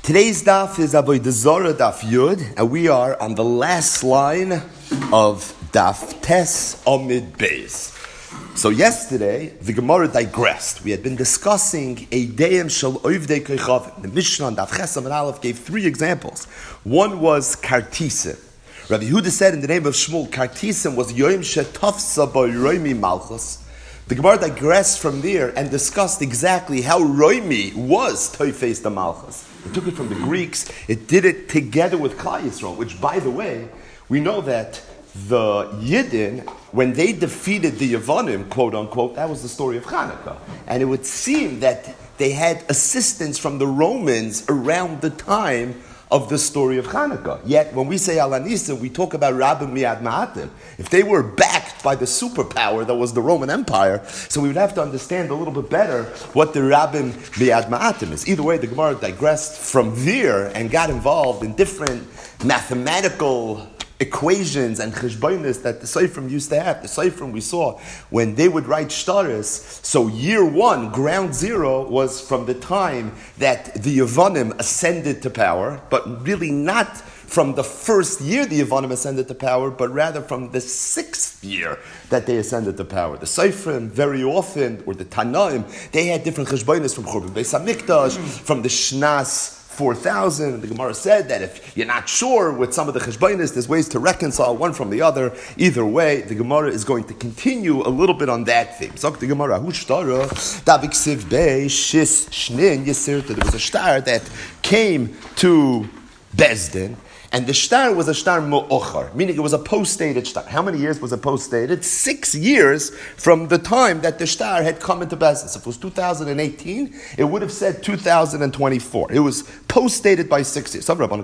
Today's daf is Avodah Zarah daf Yud, and we are on the last line of daf Tes Amid Beis. So yesterday, the Gemara digressed. We had been discussing a Deim Shel Ovdei Kochav. The Mishnah on daf Ches Amid Aleph gave three examples. One was Kartisim. Rabbi Yehuda said in the name of Shmuel, Kartisim was Yom Shetafsa B'Roimi Malchus. The Gemara digressed from there and discussed exactly how Roimi was Toifes the Malchus. It took it from the Greeks. It did it together with Klal Yisrael, which, by the way, we know that the Yidden, when they defeated the Yevonim, quote unquote, that was the story of Hanukkah. And it would seem that they had assistance from the Romans around the time of the story of Hanukkah. Yet, when we say Al Anisa, we talk about Rabbim Miad Ma'atim. If they were backed by the superpower that was the Roman Empire, so we would have to understand a little bit better what the Rabbim Miad Ma'atim is. Either way, the Gemara digressed from there and got involved in different mathematical equations and cheshbonis that the Seifrim used to have. The Seifrim we saw when they would write shtaris. So year one, ground zero, was from the time that the Yevonim ascended to power, but really not from the first year the Yevonim ascended to power, but rather from the 6th year that they ascended to power. The Seifrim very often, or the Tanaim, they had different cheshbonis from Churban Beis Hamikdash, from the Shnas 4,000. The Gemara said that if you're not sure with some of the cheshbonis, there's ways to reconcile one from the other. Either way, the Gemara is going to continue a little bit on that theme. So the Gemara, there was a star that came to Bezdin, and the star was a star mu'ochar, meaning it was a post-dated star. How many years was it post-dated? 6 years from the time that the star had come into Bezdin. So if it was 2018, it would have said 2024. It was post-dated by 6 years. So the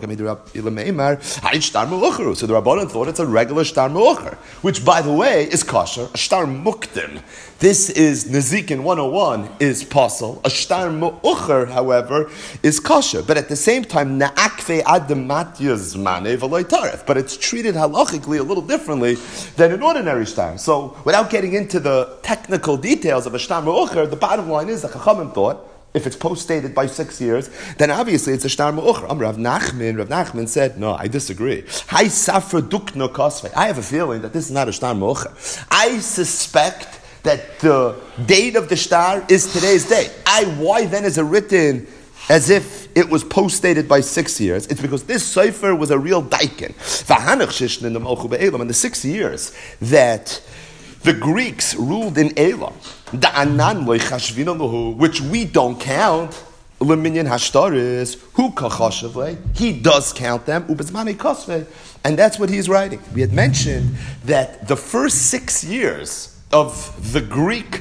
Rabbanan thought it's a regular star mu'ochar, which, by the way, is kosher. A star muktim. This is Nezikin 101, is pasal. A star mu'ochar, however, is kosher. But at the same time, na'akve adamatyaz mane v'loy taref. But it's treated halachically a little differently than an ordinary star. So, without getting into the technical details of a star mu'ochar, the bottom line is that Chachamim thought, if it's post-dated by 6 years, then obviously it's a shtar mu'ochar. Rav Nachman said, no, I disagree. Hai safra dukno kosvei. I have a feeling that this is not a shtar mu'ochar. I suspect that the date of the star is today's date. Why then is it written as if it was post-dated by 6 years? It's because this Sefer was a real daikin. In the 6 years that the Greeks ruled in Elam, which we don't count, he does count them, and that's what he's writing. We had mentioned that the first 6 years of the Greek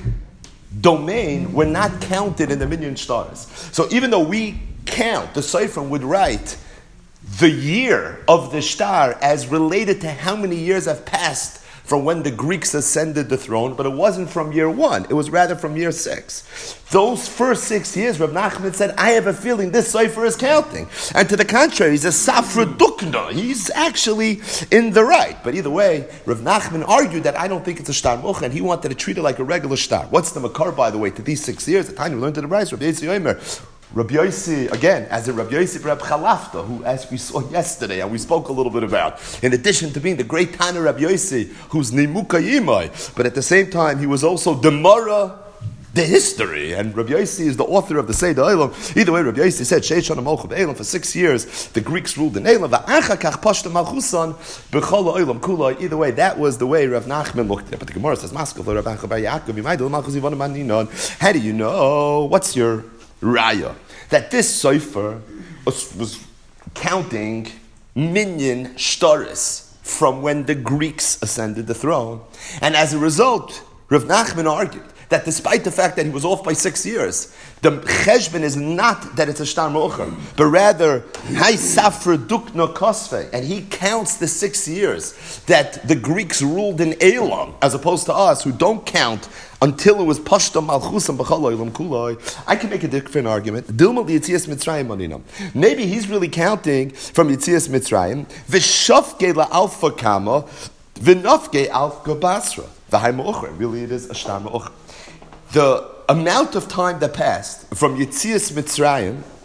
domain were not counted in the minyan stars. So even though we count, the Seifrim would write the year of the star as related to how many years have passed from when the Greeks ascended the throne, but it wasn't from year 1. It was rather from year 6. Those first 6 years, Rav Nachman said, I have a feeling this Sefer is counting. And to the contrary, he's a Safra Dukna. He's actually in the right. But either way, Rav Nachman argued that I don't think it's a Shtar Mu'ochar, and he wanted to treat it like a regular star. What's the makar, by the way, to these 6 years? The time we learned to the Bryce, Rabbi Yossi Omer. Rabbi Yossi, again, as in Rabbi Yossi Reb Chalafta, who, as we saw yesterday, and we spoke a little bit about, in addition to being the great Tana Rabbi Yossi, who's Nimuka Yimai, but at the same time, he was also the Mara, the history, and Rabbi Yossi is the author of the Seder Olam. Either way, Rabbi Yossi said, Sheish Shana Malchut Elam, for 6 years, the Greeks ruled in Elam, va'achakach pashta malchusan, b'chol Olam kulai. Either way, that was the way Rav Nachman looked at it. But the Gemara says, Maskal, Rav Acha bar Yaakov, Yimaydel Malchus Yivonim Aninon. How do you know? What's your raya? That this Sefer was counting minyan shtaris from when the Greeks ascended the throne. And as a result, Rav Nachman argued that despite the fact that he was off by 6 years, the cheshbon is not that it's a shtar mu'ochar, but rather, hay safra dukna kosvei, and he counts the 6 years that the Greeks ruled in Elam, as opposed to us, who don't count until it was pashta malchus and b'chol olam kuloi. I can make a different argument. Dilma Yitzias Mitzrayim aninam. Maybe he's really counting from Yitzias Mitzrayim. V'shafke la'alfa kama, v'nafke alfa basra. V'hay mu'ochar. Really, it is a shtar mu'ochar. The amount of time that passed from Yitzias Mitzrayim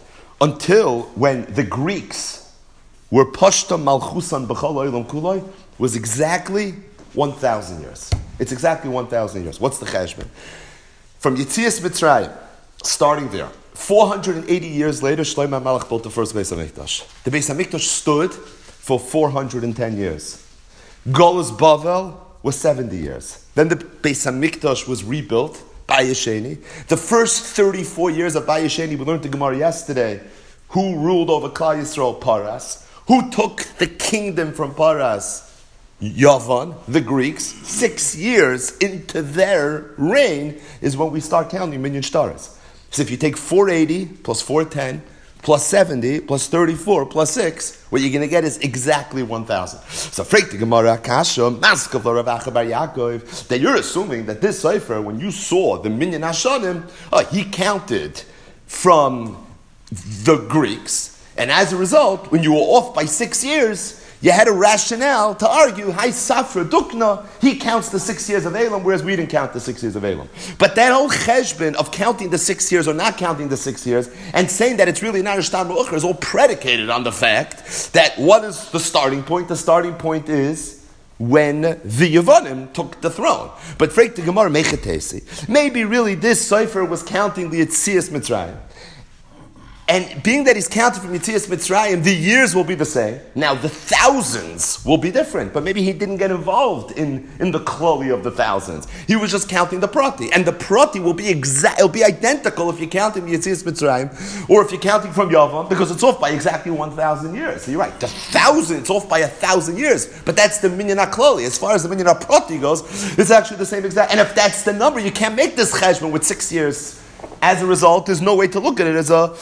until when the Greeks were Pashta Malchusan B'chol Olam Kuloi, was exactly 1,000 years. It's exactly 1,000 years. What's the cheshbon? From Yetzias Mitzrayim, starting there, 480 years later, Shlomo HaMelech built the first Beis HaMikdash. The Beis HaMikdash stood for 410 years. Golus Bavel was 70 years. Then the Beis HaMikdash was rebuilt, Bayis Sheni. The first 34 years of Bayis Sheni, we learned the Gemara yesterday, who ruled over Klal Yisrael? Paras. Who took the kingdom from Paras? Yavan, the Greeks. 6 years into their reign is when we start counting minyan shtaras. So if you take 480 plus 410 plus 70 plus 34 plus 6, what you're going to get is exactly 1,000. So Freit the Gemara Kasha Maskav Rav Acha Bar Yaakov, that you're assuming that this cipher, when you saw the minyan hashanim, he counted from the Greeks, and as a result, when you were off by 6 years, you had a rationale to argue, Hai Safra Dukna, he counts the 6 years of Elam, whereas we didn't count the 6 years of Elam. But that whole cheshbon of counting the 6 years or not counting the 6 years, and saying that it's really not a Shtar Me'ucher, is all predicated on the fact that what is the starting point? The starting point is when the Yevonim took the throne. But Freit the Gemara Mechetesi, maybe really this cipher was counting the Yetzias Mitzrayim. And being that he's counted from Yetzias Mitzrayim, the years will be the same. Now, the thousands will be different, but maybe he didn't get involved in the kloli of the thousands. He was just counting the prati. And the prati will be it'll be identical if you're counting Yetzias Mitzrayim, or if you're counting from Yavam, because it's off by exactly 1,000 years. So you're right, the thousand, it's off by 1,000 years. But that's the minyan kloli. As far as the minyan prati goes, it's actually the same exact. And if that's the number, you can't make this cheshbon with 6 years. As a result, there's no way to look at it as a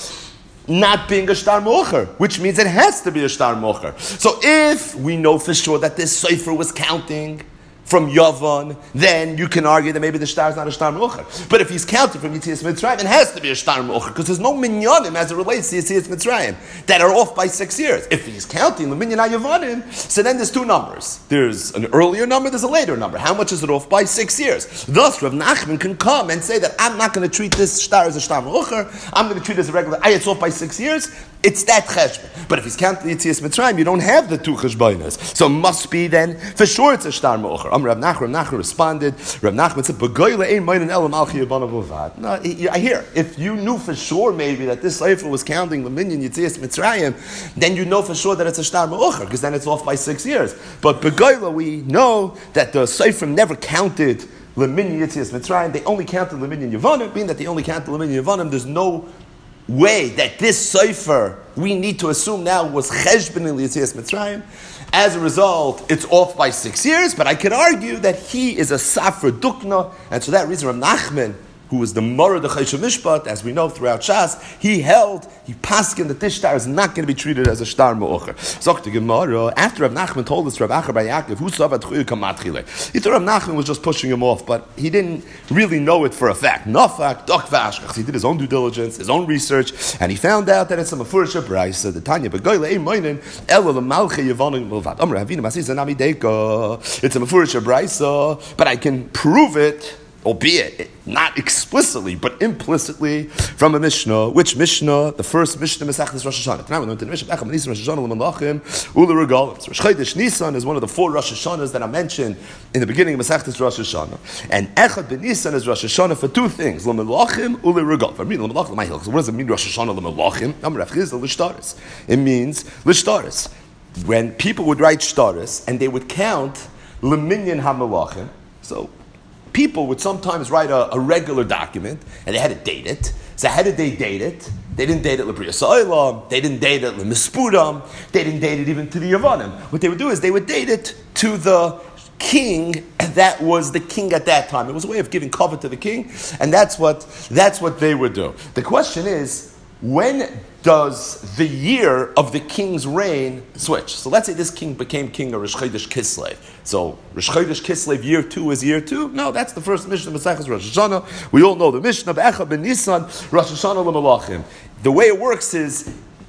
not being a Shtar Me'ucher, which means it has to be a Shtar Me'ucher. So if we know for sure that this Sefer was counting from Yavan, then you can argue that maybe the Shtar is not a Shtar Me'ucher. But if he's counting from Yetzias Mitzrayim, it has to be a Shtar Me'ucher, because there's no minyanim as it relates to Yetzias Mitzrayim that are off by 6 years. If he's counting the minyan Yavanim, so then there's two numbers. There's an earlier number, there's a later number. How much is it off by? 6 years. Thus, Rav Nachman can come and say that I'm not going to treat this Shtar as a Shtar Me'ucher, I'm going to treat it as a regular, it's off by 6 years. It's that cheshbon. But if he's counting the Yetzias Mitzrayim, you don't have the two cheshbonos. So it must be then, for sure it's a Shtar Me'ucher. Rav Nachman responded, Rav Nachman said, B'goyle ein meinen elam al chiyabanav uvad. No, I hear, if you knew for sure maybe that this Sefer was counting the minyan Yetzias Mitzrayim, then you know for sure that it's a Shtar Me'ucher, because then it's off by 6 years. But B'goyle, we know that the Sefer never counted Leminyan Yetzias Mitzrayim, they only counted Leminyan Yavanim, being that they only counted Leminyan Yavanim, there's no way that this Sefer, we need to assume now, was cheshbon in Yetzias Mitzrayim. As a result, it's off by 6 years, but I could argue that he is a Safra Dukna, and for that reason, Rav Nachman, who was the Morah the Choshen Mishpat, as we know throughout Shas, he paskin that this Shtar is not going to be treated as a Shtar Me'ucher. Zok the Gemara, after Rav Nachman told us Rav Acha Bar Yaakov, who saw that Chuyu Kamatchile, he thought Rav Nachman was just pushing him off, but he didn't really know it for a fact. Nafak, Dok Vashkach, he did his own due diligence, his own research, and he found out that it's a Mefurish Brayso, the Tanya, B'goyle ein meinen, elo l'malchei Yevonim milvad. Amar Avinu Masisa Nami Deika, it's a Mefurish Brayso, but I can prove it, albeit not explicitly, but implicitly, from a Mishnah. Which Mishnah? The first Mishnah, Masechtas Rosh Hashanah. Tonight we learned in the Mishnah, Echad Nisan Rosh Hashanah L'Malachim Ula Regalim. So Rosh Chodesh Nisan is one of the 4 Rosh Hashanahs that I mentioned in the beginning of Masechtas Rosh Hashanah. And Echad Ben Nisan is Rosh Hashanah for 2 things: L'Malachim Ula Regalim. For me, L'Malachim, my hilchos. What does it mean, Rosh Hashanah L'Malachim? Amar Rav Chizda L'Shtaris. It means L'Shtaris. When people would write Shtaris and they would count L'Minyan HaMalachim, so people would sometimes write a regular document, and they had to date it. So how did they date it? They didn't date it l'Brias Ha'olam, they didn't date it l'Mispudam, they didn't date it even to the Yavanim. What they would do is they would date it to the king that was the king at that time. It was a way of giving cover to the king, and that's what they would do. The question is, when does the year of the king's reign switch? So let's say this king became king of Rosh Chodesh Kislev. So Rosh Chodesh Kislev year 2 is year 2? No, that's the first Mishnah of Masechtas Rosh Hashanah. We all know the Mishnah of Echad Ben Nisan, Rosh Hashanah L'Malachim. The way it works is,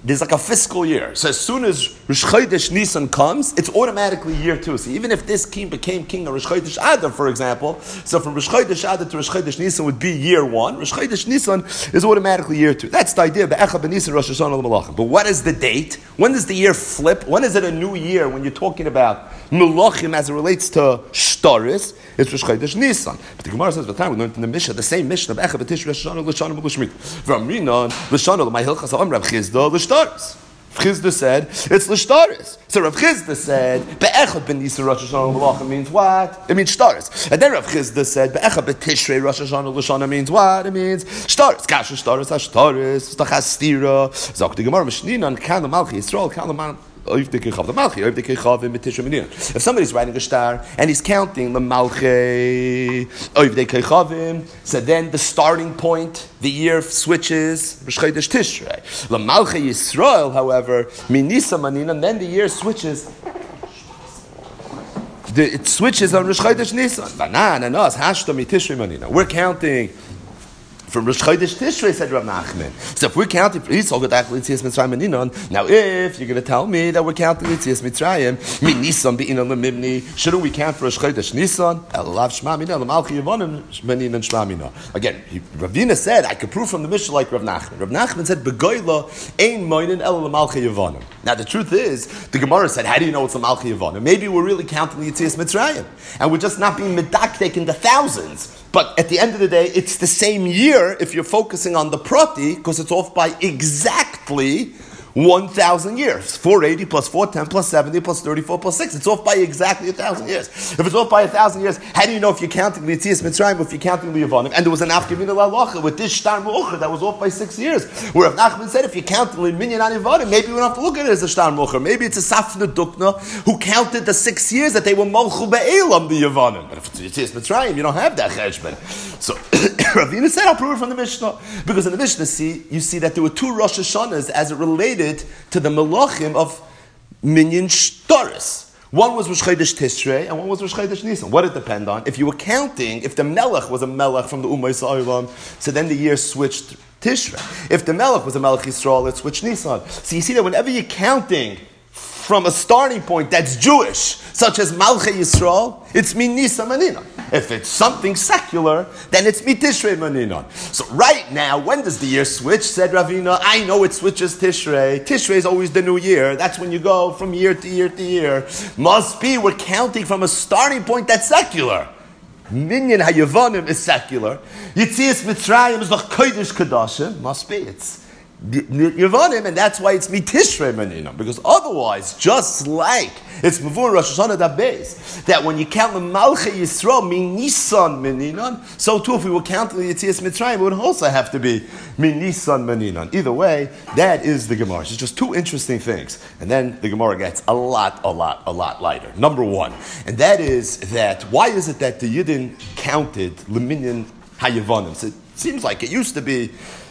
there's like a fiscal year. So as soon as Rosh Chodesh Nisan comes, it's automatically year 2. So even if this king became king of Rosh Chodesh Adar, for example, so from Rosh Chodesh Adar to Rosh Chodesh Nisan would be year 1. Rosh Chodesh Nisan is automatically year 2. That's the idea. Be'echa b'Nisan Rosh Hashanah l'Malachim. But what is the date? When does the year flip? When is it a new year when you're talking about Melachim as it relates to Shtaris? It's Rosh Chodesh Nisan. But the Gemara says, by the time we learned in the Mishnah, the same Mishnah, Be'echa b'Tish Rosh Hashanah l'Shana l'Shmit. V'amrinan l'Shana l'Mahilchas ha'am Rav Chizda l'Shtaris. Chizda said, it's l'shtaris. So Rav Chizda said, be'echad ben Nisan Rosh Hashanah l'Malachim means what? It means shtaris. And then Rav Chizda said, be'echad b'Tishrei Rosh Hashanah l'Shana means what? It means shtaris. Kasha shtaris ha-shtaris, stachastira. Zok the Gemara Mishninan, kan l'malchi Yisrael, kan l'malchi. If somebody's writing a star and he's counting the malchei, so then the starting point, the year switches Rosh Chodesh Tishrei. The malchei Yisrael, however, minisa manina, and then the year switches. It switches on Rosh Chodesh Nisan. We're counting from Rosh Chodesh Tishrei, said Rav Nachman. So if we're counting for Yisrael, now if you're going to tell me that we're counting Yitzias Mitzrayim, Nisan be'inan lemimni, shouldn't we count for Rosh Chodesh Nisan? Again, Ravina said, I could prove from the Mishnah like Rav Nachman. Rav Nachman said, Begoyla ein moinin el l'malchi Yevonim. Now the truth is, the Gemara said, how do you know it's l'malchi Yevonim? Maybe we're really counting Yitzias Mitzrayim, and we're just not being medakdek in the thousands. But at the end of the day, it's the same year if you're focusing on the prati, because it's off by exactly 1,000 years. 480 plus 410 plus 70 plus 34 plus 6. It's off by exactly 1,000 years. If it's off by 1,000 years, how do you know if you're counting the Yitzias Mitzrayim or if you're counting the Yevonim? And there was an Afkamina Lalacha with this Shtar Mu'ucher that was off by 6 years. Where if Nachman said if you're counting the Minyan and Yevonim, maybe we don't have to look at it as a Shtar Mu'ucher. Maybe it's a Safna Dukna who counted the 6 years that they were Malchu Be'elam, the Yevonim. But if it's Yitzias Mitzrayim, you don't have that cheshbon. So Ravina said, I'll prove it from the Mishnah. Because in the Mishnah, you see that there were 2 Rosh Hashanahs as it related to the Melachim of Minyan Shtaris. One was Rosh Chodesh Tishrei and one was Rosh Chodesh Nisan. What did it depend on? If you were counting, if the Melech was a Melech from the Ummah Yisrael, so then the year switched Tishrei. If the Melech was a Melech Yisrael, it switched Nisan. So you see that whenever you're counting from a starting point that's Jewish, such as Malchei Yisrael, it's min Nisan Maninan. If it's something secular, then it's mi Tishrei Maninan. So right now, when does the year switch? Said Ravina, I know it switches Tishrei. Tishrei is always the new year. That's when you go from year to year to year. Must be, we're counting from a starting point that's secular. Minyan HaYevonim is secular. Yitzias Mitzrayim is the Kodesh Kadashim. Must be, it's Yevonim, and that's why it's Mitishrei Meninam. Because otherwise, just like it's Mavur Rosh Hashanah that base, that when you count the Malchei Yisrael, Min Nisan Meninam, so too if we were counting the Yitzias Mitzrayim, it would also have to be Min Nisan Meninam. Either way, that is the Gemara. It's just 2 interesting things. And then the Gemara gets a lot lighter. Number 1, and that is that, why is it that the Yidden counted Leminyan HaYevonim? So it seems like it used to be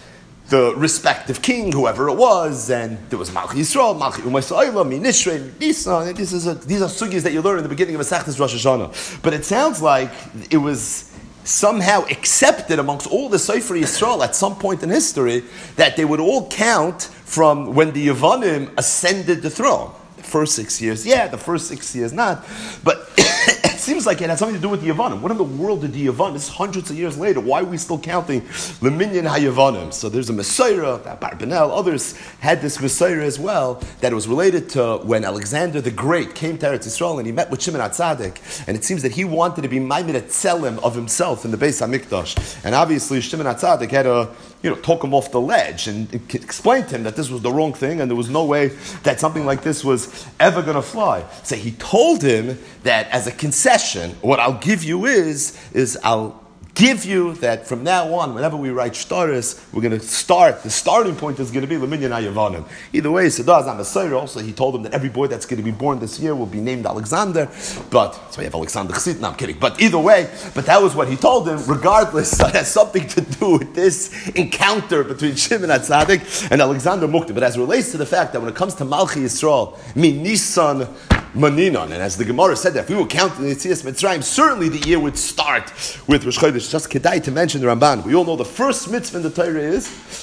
the respective king, whoever it was, and there was Malchi Yisrael, Malchi Umay Sa'ila, Minishrei, Nisan, and these are sugis that you learn in the beginning of Masechtas Rosh Hashanah. But it sounds like it was somehow accepted amongst all the Sefer Yisrael at some point in history that they would all count from when the Yevonim ascended the throne. The first 6 years, the first 6 years not, but it seems like it had something to do with the Yevonim. What in the world did the Yevonim? This is hundreds of years later. Why are we still counting the Minyan HaYevonim? So there's a Messiah, Barbanel, others had this Messiah as well, that it was related to when Alexander the Great came to Eretz Yisrael and he met with Shimon HaTzadik, and it seems that he wanted to be Maimed Tzelim of himself in the Beis HaMikdash. And obviously Shimon HaTzadik had to talk him off the ledge and explain to him that this was the wrong thing and there was no way that something like this was ever going to fly. So he told him that as a concession, what I'll give you is I'll give you that from now on, whenever we write Shtaris, we're going to start, the starting point is going to be Leminyan HaYevonim. Either way, Sedaz HaMessiah, also he told him that every boy that's going to be born this year will be named Alexander, but, so we have Alexander Chassid, no, I'm kidding, but either way, but that was what he told him, regardless, it has something to do with this encounter between Shimon HaTzadik and Alexander Mukta, but as it relates to the fact that when it comes to Malchi Yisrael, Min Nisan Maninan, and as the Gemara said that if we were counting the Yitzias Mitzrayim, certainly the year would start with Rosh Chodesh. Just kedai to mention the Ramban. We all know the first mitzvah in the Torah is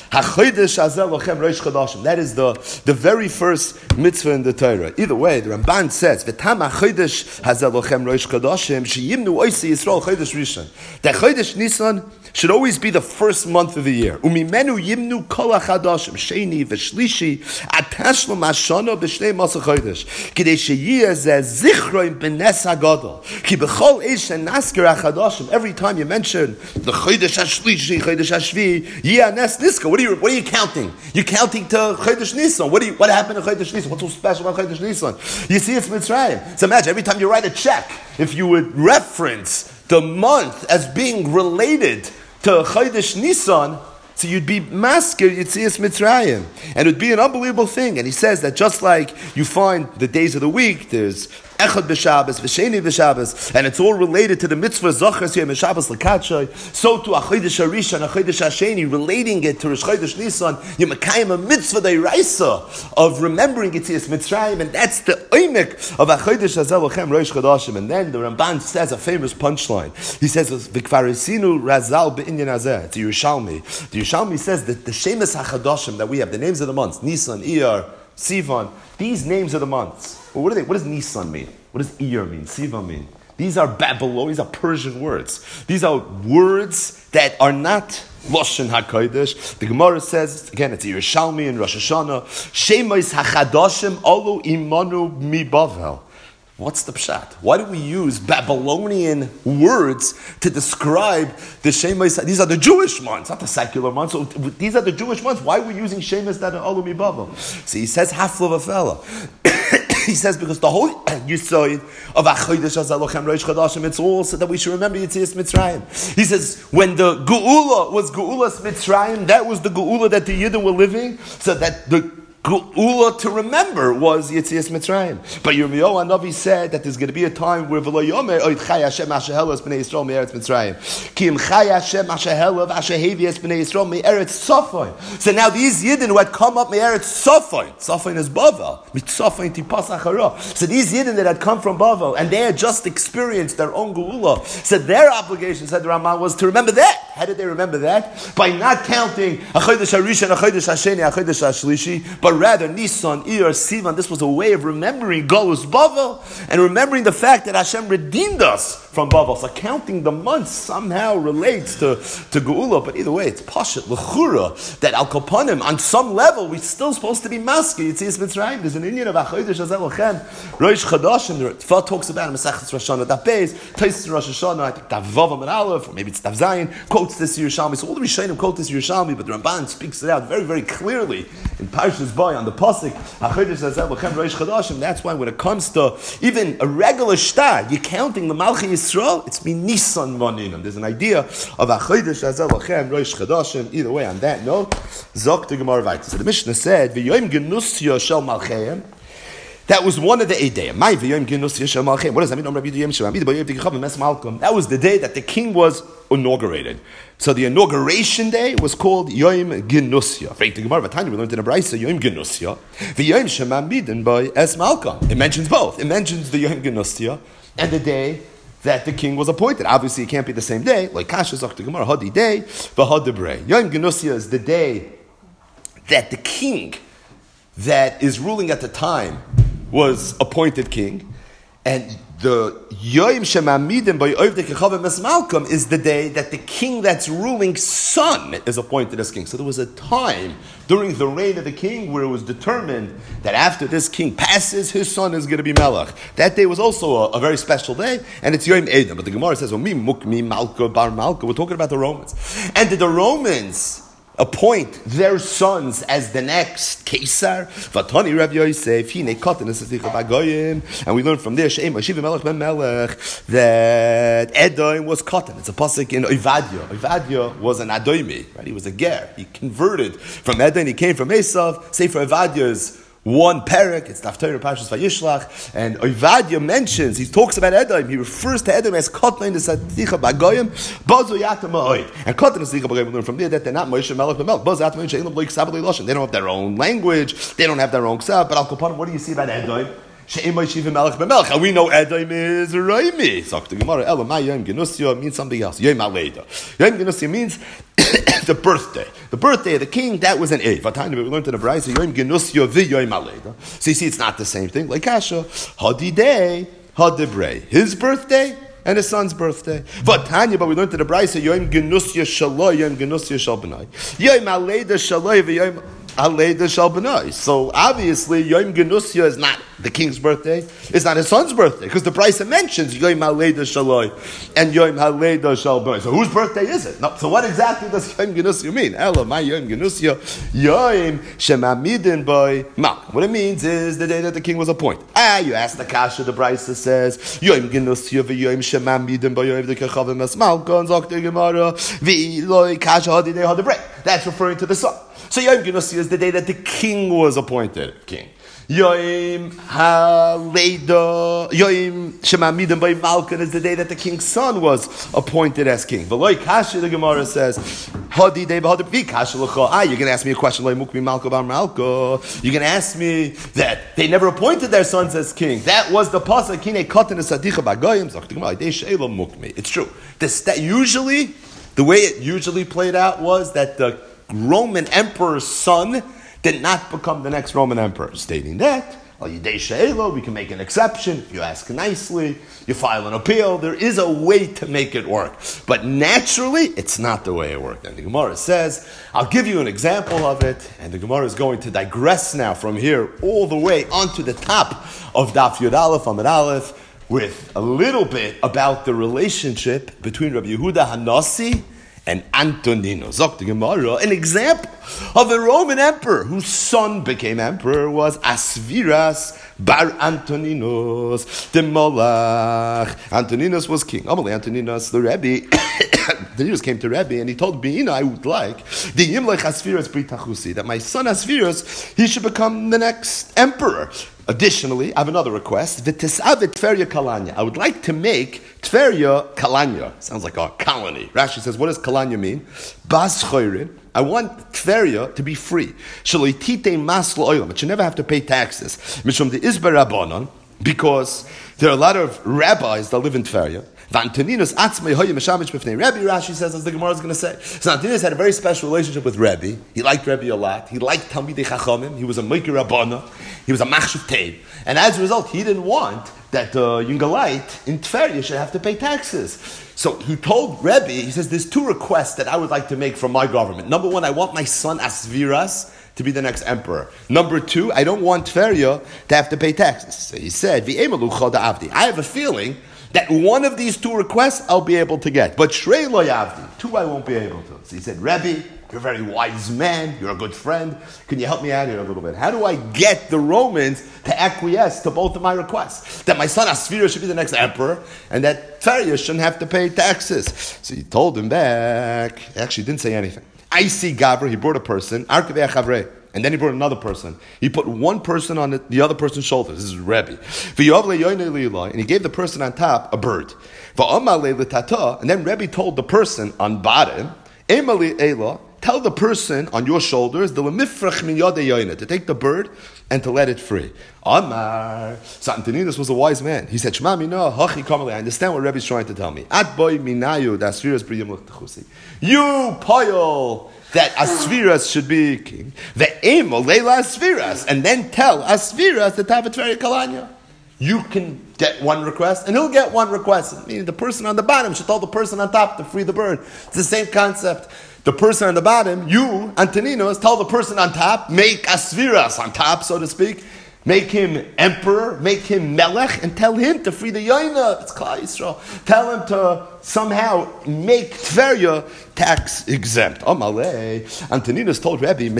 HaChodesh Hazeh Lochem Rosh Chodashim. That is the very first mitzvah in the Torah. Either way, the Ramban says, V'tam HaChodesh Hazeh Lochem Rosh Chodashim Sheyimnu Oisei Yisrael Chodesh Rishon. That Chodesh Nisan should always be the first month of the year. Umimenu Yimnu Kol HaChadashim Sheni V'Shlishi Atashlo Mashana B'Shnei Masa Chodesh Kidei Sheyiyeh Zeh Zichroim B'Nes HaGadol Ki B'chol Eish Nasker HaChadashim. Every time you mention the Chodesh HaShlishi, Chodesh HaShvi, Yeh Nes Niska, what are you counting? You're counting to Chodesh Nisan. What happened to Chodesh Nisan? What's so special about Chodesh Nisan? You see, it's Mitzrayim. So imagine every time you write a check, if you would reference the month as being related to Chodesh Nisan, so you'd be masker Yitzias Mitzrayim. And it would be an unbelievable thing. And he says that just like you find the days of the week, there's Echad b'Shabbos, V'Sheni b'Shabbos, and it's all related to the mitzvah Zachar Yom Shabbos L'Kadshay. So to Achodesh Harishon, Achodesh Hasheni, relating it to Rosh Chodesh Nisan, you mekayim a mitzvah d'iraisa of remembering Yitzias Mitzrayim, and that's the oimek of Achodesh Hazeh Lochem Rosh Chodashim. And then the Ramban says a famous punchline. He says, V'Kvarisinu Razal B'Inyan Hazeh. It's a Yerushalmi. The Yerushalmi says that the Shemus HaChadashim that we have, the names of the months, Nisan, Iyar, Sivan, these names are the months. Well, what does Nisan mean? What does Iyar mean? Sivan mean? These are Babylonian, these are Persian words. These are words that are not Lashon HaKodesh. The Gemara says, again, it's Yerushalmi in Rosh Hashanah, Shemois HaChadashim Olu Imanu Mi Bavel. What's the pshat? Why do we use Babylonian words to describe the Shemois? These are the Jewish months, not the secular months. So these are the Jewish months. Why are we using Shemois that are Olu Mi Bavel? So he says, Hafla V'Fela. He says because the whole Yisod of Achodesh Hazeh Lochem Rosh Chodashim, it's all so that we should remember Yitzias Mitzrayim. He says when the Geula was Geulas Mitzrayim, that was the Geula that the Yidden were living, so that the Geula to remember was Yitzias Mitzrayim. But Yirmiyahu Hanavi said that there's going to be a time where V'lo Yomer Oid Chai Hashem Asher Helas B'nei Yisrael Me'eretz Mitzrayim Ki Im Chai Hashem Asher Helav Asher Hevies B'nei Yisrael Me'eretz Safon. So now these Yidden who had come up Me'eretz Safon is Bavel Mitzafon Tipas Achara. So these Yidden that had come from Bavel and they had just experienced their own Geula, so their obligation, said the Ramah, was to remember that. How did they remember that? By not counting Achodesh Harishon, Achodesh Hasheni, Achodesh Hashlishi, but rather Nisan, Iyar, Sivan. This was a way of remembering Golus Bavel and remembering the fact that Hashem redeemed us from Bavel. So counting the months somehow relates to Geula, but either way, it's Pashat, L'chura, that Al Kapanim, on some level, we're still supposed to be maski. It's Mitzrayim. There's an Indian of Achodesh Hazeh Lochem Rosh Chodashim. The Tfah talks about Masechtas Rosh Hashanah, Daf Beis, Taisus Rosh Hashanah, I think Daf Vav and Aleph, or maybe it's Daf Zayin, quotes this Yerushalmi. So all the Rishonim quote this Yerushalmi, but the Ramban speaks it out very, very clearly in Parshas Boy on the pasuk Achodesh Hazeh Lochem Rosh Chodashim. That's why when it comes to even a regular shtar, you're counting the Malchi Yisrael, it's min Nisan Moninam. There's an idea of Achodesh Hazeh Lochem Rosh Chodashim. Either way, on that note, Zok the Gemara Vayta. So the Mishnah said, V'yoyim Genusya Shel Malcheim. That was one of the 8 days. What does that mean? That was the day that the king was inaugurated. So the inauguration day was called Yom Genusya. We learned in a Brisa Yom Genusya. V'yom Shemamidin by Es Malka. It mentions both. It mentions the Yom Genusya and the day that the king was appointed. Obviously, it can't be the same day. Like Kasha Zok the Gemara Hadi Day v'Hadabrei. Yom Genusya is the day that the king that is ruling at the time was appointed king, and the Yom Shemamidim by Ovdei Kechavim Es Malcolm is the day that the king that's ruling son is appointed as king. So there was a time during the reign of the king where it was determined that after this king passes, his son is going to be Melech. That day was also a very special day, and it's Yom Edom. But the Gemara says, "Mi Mukmi Malka Bar Malka." We're talking about the Romans, and did the Romans appoint their sons as the next Caesar? Vatani Rav Yosef, Hine Katan Esaticha Bagoyim, and we learn from there Shema Shiva Melech Ben Melech that Edom was Katan. It's a pasuk in Ovadia. Ovadia was an Adomi, right? He was a ger. He converted from Edom. He came from Esav. Sefer Ovadia's one parak, it's Daftar Parshas Vayishlach, and Ovadia mentions, he talks about Edom, he refers to Edom as Katan the Saticha Bagoyim, Bazu Yatam Ma'oid. And Katan the Saticha Bagoyim, we learn from there that they're not Moshe Melech B'Melech, Bazu Yatam Ma'oid, She'elam Loik Sabah Le'Loshen. They don't have their own language, they don't have their own Ksab, but Al Kopanim, what do you see about Edom? And we know Edom is Raimi. So the Gemara, Elamai Yom Genusya means something else. Yom Aleida. Yom Genusya means the birthday. The birthday of the king, that was an Eid. We learned in the Brayso, Yom Genusya v'Yom Aleida. So you see, it's not the same thing. Like Kasha, Hadidei, Hadibrei. His birthday and his son's birthday. But we learned in the Brayso, Yom Genusya Shaloi, Yom Genusya Shalbanai. Yom Aleida Shaloi v'Yom Aleida Shalbanai. So obviously, Yom Genusya is not the king's birthday. It's not his son's birthday because the Brayso mentions Yom Aleida Shaloi and Yom Aleida Shalbanai. So whose birthday is it? No, so what exactly does Yom Genusya mean? Ela, my Yom Genusya, Yom Shemamidin by Malk. What it means is the day that the king was appointed. You ask the Kasha, the Brayso says Yom Genusya v'Yom Shemamidin by Yom Dekachavim Es Malkon Zok Gemara v'Loi Kasha Hadidei Hadabrei. That's referring to the son. So Yom Genusya is the day that the king was appointed king. Yom Haleida, Yom Shemamidin by Malkan is the day that the king's son was appointed as king. V'loi Kasha, the Gemara says, Hadi Dei v'Hadi Kasha l'cha. You're going to ask me a question like Mukmi Malka bar Malka. You're going to ask me that they never appointed their sons as king. That was the pasuk Kine Katan Sadicha Bagoyim. Zok the Gemara Dei Sheila Mukmi. It's true. That usually, the way it usually played out was that the Roman emperor's son did not become the next Roman emperor. Stating that, we can make an exception. If you ask nicely, you file an appeal. There is a way to make it work. But naturally, it's not the way it worked. And the Gemara says, I'll give you an example of it. And the Gemara is going to digress now from here all the way onto the top of Daf Yud Aleph, Amud Aleph, with a little bit about the relationship between Rabbi Yehuda Hanasi and Antonino. Zok the Gemara, an example of a Roman emperor whose son became emperor was Asviras bar Antoninos the Molach. Antoninus was king. Amalei Antoninus, the Rebbe, Antoninus came to Rebbe and he told Beina, I would like the Yimlech Asviras Britachusi, that my son Asviras, he should become the next emperor. Additionally, I have another request. V'tisavit Tveria Kalanya. I would like to make Tveria Kalanya. Sounds like a colony. Rashi says, what does Kalanya mean? Bas choyrin. I want Tveria to be free. Shaloitite mas l'olam. It should never have to pay taxes. Mishum de Isber Rabbanon, because there are a lot of rabbis that live in Tveria. Antoninus atzmei hoye meshamish b'fnei Rebbe. Rashi says, as the Gemara is going to say. So Antoninus had a very special relationship with Rebbe. He liked Rebbe a lot. He liked Talmidei Chachamim. He was a Meikir Rabbana. He was a Machshav Teib. And as a result, he didn't want that the Yungalite in Tveria should have to pay taxes. So he told Rebbe, he says, there's two requests that I would like to make from my government. Number one, I want my son Asviras to be the next emperor. Number two, I don't want Tveria to have to pay taxes. So he said, I have a feeling that one of these two requests I'll be able to get. But Shrei lo yavdi, two I won't be able to. So he said, Rebbe, you're a very wise man, you're a good friend. Can you help me out here a little bit? How do I get the Romans to acquiesce to both of my requests? That my son Asphira should be the next emperor, and that Tveria shouldn't have to pay taxes. So he told him back, he actually didn't say anything. I see Gavra, he brought a person, Arkavei Chavrei. And then he brought another person. He put one person on the other person's shoulders. This is Rebbe. And he gave the person on top a bird. And then Rebbe told the person on bottom, tell the person on your shoulders to take the bird and to let it free. Amar. So Antoninus was a wise man. He said, Shema mina, hachi kamali. I understand what Rebbe is trying to tell me. At boy minayu, das Asviras briyim l'techusi. You poil that Asviras should be king. Ve'em leila Asviras. And then tell Asviras to have a Tveria Kalanya. You can get one request, and he'll get one request. Meaning the person on the bottom should tell the person on top to free the bird. It's the same concept. The person on the bottom, you, Antoninos, tell the person on top, make Asviras on top, so to speak. Make him emperor, make him melech, and tell him to free the Yoina. It's Klal Yisrael. Tell him to somehow make Tveria tax exempt. Amalei. Antoninus told Rebbe,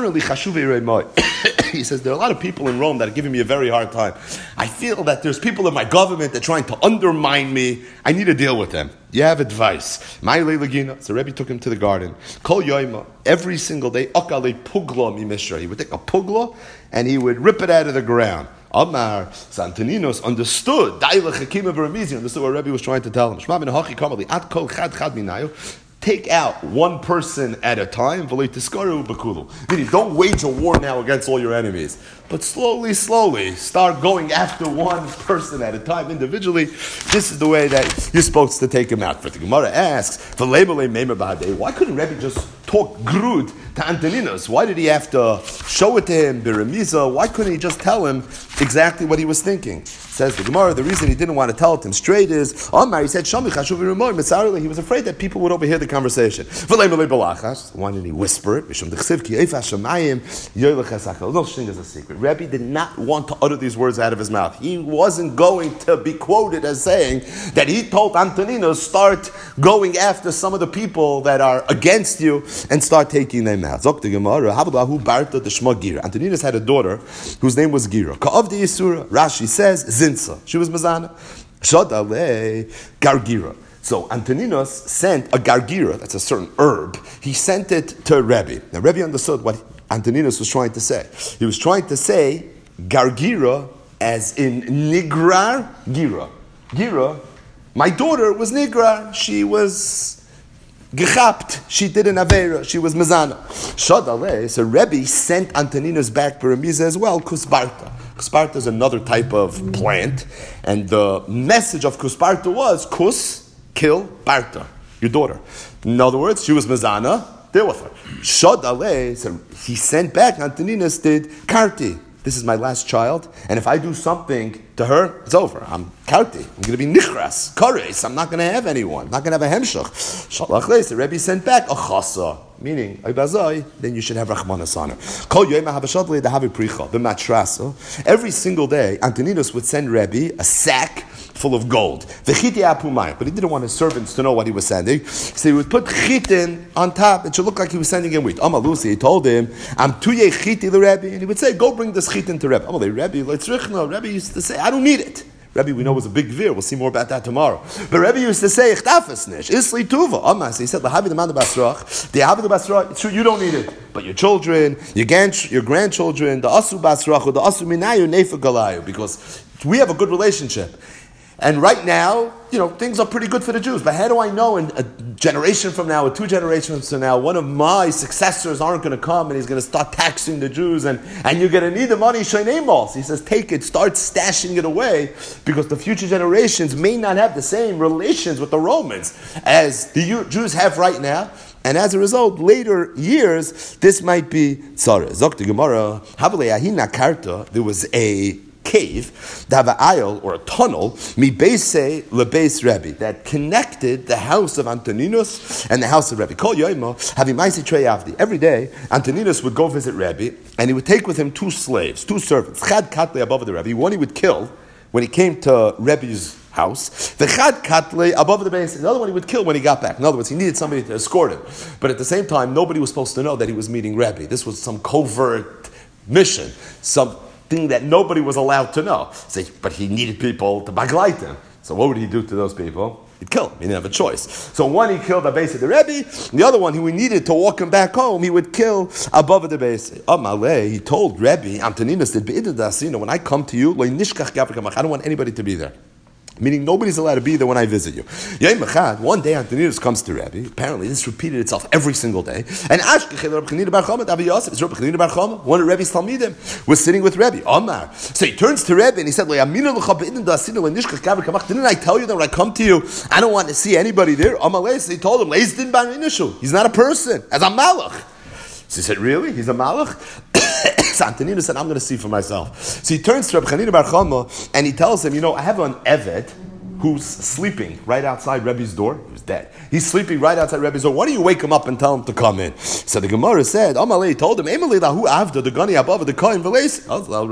he says, there are a lot of people in Rome that are giving me a very hard time. I feel that there's people in my government that are trying to undermine me. I need to deal with them. You have advice. So Rebbe took him to the garden. Kol yoima, every single day, akale pugla mi mishra. He would take a pugla and he would rip it out of the ground. Amar, Antoninos understood. Understood what Rebbe was trying to tell him. take out one person at a time. Meaning, don't wage a war now against all your enemies. But slowly, start going after one person at a time individually. This is the way that you're supposed to take him out. But the Gemara asks, why couldn't Rebbe just talk grud to Antoninus? Why did he have to show it to him, Biramiza? Why couldn't he just tell him exactly what he was thinking? Says the Gemara, the reason he didn't want to tell it to him straight is, he said, he was afraid that people would overhear the conversation. Why didn't he whisper it? No such thing as a secret. Rebbe did not want to utter these words out of his mouth. He wasn't going to be quoted as saying that he told Antoninus, start going after some of the people that are against you and start taking them out. Antoninus had a daughter whose name was Gira. Rashi says, Zinsa. She was Mazana. Shadale Gargira. So Antoninus sent a gargira, that's a certain herb, he sent it to Rebbe. Now Rebbe understood what Antoninus was trying to say. He was trying to say gargira as in nigrar gira. Gira, my daughter was nigrar, she was gechapt, she did an avera, she was mezana. Shadale, so Rebbe sent Antoninus back Paramiza as well, kusbarta. Kusparta is another type of plant, and the message of Kusparta was kus, kill Barta, your daughter. In other words, she was Mazana, deal with her. Shadale, so he sent back, Antoninus did Karti. This is my last child, and if I do something to her, it's over. I'm Karti. I'm going to be Nichras, Kares. I'm not going to have anyone. I'm not going to have a Hemshach. Shalach, the Rebbe sent back a Chasa, meaning, then you should have Rachmanas on her. The matrasa. Every single day, Antoninus would send Rebbe a sack full of gold. But he didn't want his servants to know what he was sending. So he would put chitin on top. It should look like he was sending him wheat. Amalusi, he told him, I'm tuye chiti the Rebbe. And he would say, go bring this chitin to Rebbe. Rebbe used to say, I don't need it. Rebbe, we know, was a big veer. We'll see more about that tomorrow. But Rebbe used to say, "Ichtafesnish isli tuva." Amas, he said, "Lahavi the man basrach, the havi the basrach." It's true, you don't need it, but your children, your grandchildren, the asu basrach or the asu minayu nefa galayu, because we have a good relationship. And right now, things are pretty good for the Jews. But how do I know in a generation from now, or 2 generations from now, one of my successors aren't going to come and he's going to start taxing the Jews and you're going to need the money, Shainemos. He says, take it, start stashing it away, because the future generations may not have the same relations with the Romans as the Jews have right now. And as a result, later years, this might be tzara. Zok the Gemara, there was a cave, to have an aisle or a tunnel, mi beise lebeis Rebbe, that connected the house of Antoninus and the house of Rebbe. Kol yoimo havimaisi trei avdi. Every day, Antoninus would go visit Rebbe, and he would take with him 2 slaves, 2 servants. Chad katle above the Rebbe. One he would kill when he came to Rebbe's house. The chad katle above the base. The other one he would kill when he got back. In other words, he needed somebody to escort him. But at the same time, nobody was supposed to know that he was meeting Rebbe. This was some covert mission, something that nobody was allowed to know. But he needed people to baglite him. So what would he do to those people? He'd kill him. He didn't have a choice. So one he killed at base of the Rebbe, the other one who he needed to walk him back home, he would kill above the base. He told Rebbe, Antoninus, when I come to you, I don't want anybody to be there. Meaning nobody's allowed to be there when I visit you. One day Antoninus comes to Rebbe. Apparently this repeated itself every single day. And one of Rebbe's Talmidim was sitting with Rebbe. Omar. So he turns to Rebbe and he said, didn't I tell you that when I come to you, I don't want to see anybody there? So he told him, he's not a person, as a malach. So he said, really? He's a malach? So Antoninus said, I'm going to see for myself. So he turns to Reb Chanina Bar Chama and he tells him, I have an Eved who's sleeping right outside Rebbe's door. He was dead. He's sleeping right outside Rebbe's door. Why don't you wake him up and tell him to come in? So the Gemara said, Amalei told him, the gani above the kohen v'leis.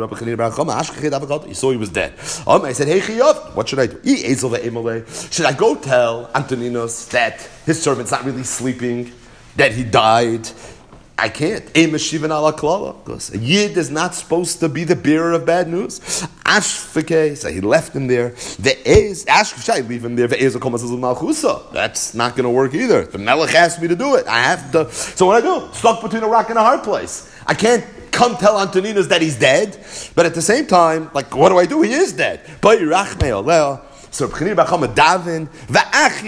He saw he was dead. He said, hey Chiyov, what should I do? Should I go tell Antoninus that his servant's not really sleeping, that he died? I can't. Because a Yid is not supposed to be the bearer of bad news. Ashfike, so he left him there. Ashfike, leave him there. That's not going to work either. The Melech asked me to do it. I have to. So what do? Stuck between a rock and a hard place. I can't come tell Antoninus that he's dead, but at the same time, what do I do? He is dead. So B'chinir B'chama Davin, V'achye.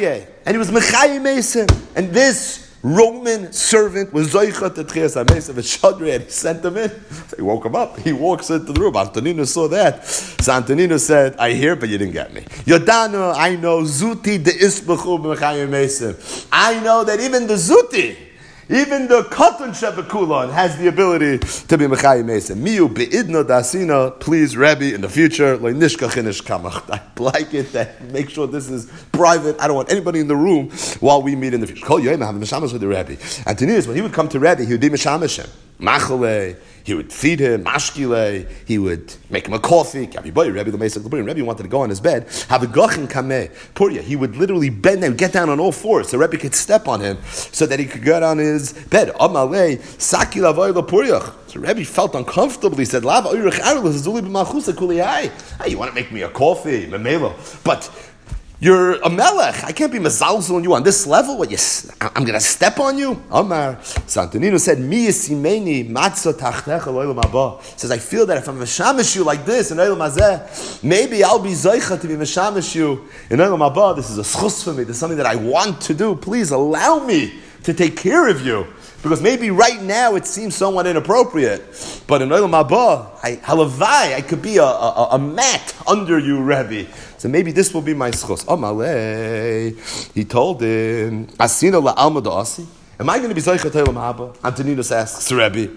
and he was Mechayim Mesim. And this Roman servant was Zoichat at Tchias HaMesim at Shadri, and he sent him in. So he woke him up. He walks into the room. Antonino saw that. So Antonino said, I hear, but you didn't get me. Yodano, I know, Zuti de Isbachu Mechayim Mesim. I know that even the Zuti, even the Katan Shebekulon has the ability to be Mechayim Mesim. Miu be'idno dasina, please, Rebbe, in the future, like nishkach inish kamach. I like it that make sure this is private. I don't want anybody in the room while we meet in the future. Kol yoyim have mishamash with the Rebbe. And Tanias, when he would come to Rebbe, he would be mishamash him. Machalei, he would feed him, mashkilei, he would make him a coffee. Rebbe wanted to go on his bed, have a gachin kameh, purya. He would literally bend down, get down on all fours, so Rebbe could step on him, so that he could get on his bed. Amalei, saki lavoy la puryach. So Rebbe felt uncomfortable. He said, "Lav oyrich arlos zuli b'malchusa kuliyai." Hey, you want to make me a coffee, memelo? But you're a melech. I can't be mezalzel on you on this level. What, I'm going to step on you? Amar. Santonino said, Mi yisimeni matzah tachtecha lo'olam haba. Says, I feel that if I'm meshamish you like this in olam hazeh, maybe I'll be zoicha to be meshamish you in olam haba. This is a schus for me. This is something that I want to do. Please allow me to take care of you. Because maybe right now it seems somewhat inappropriate, but in Olam Haba, halavai, I could be a mat under you, Rebbe. So maybe this will be my schos. Amalei, he told him, Asina la'alma da'asi. Am I going to be Zoichat Olam Haba? Antoninos asks Rebbe.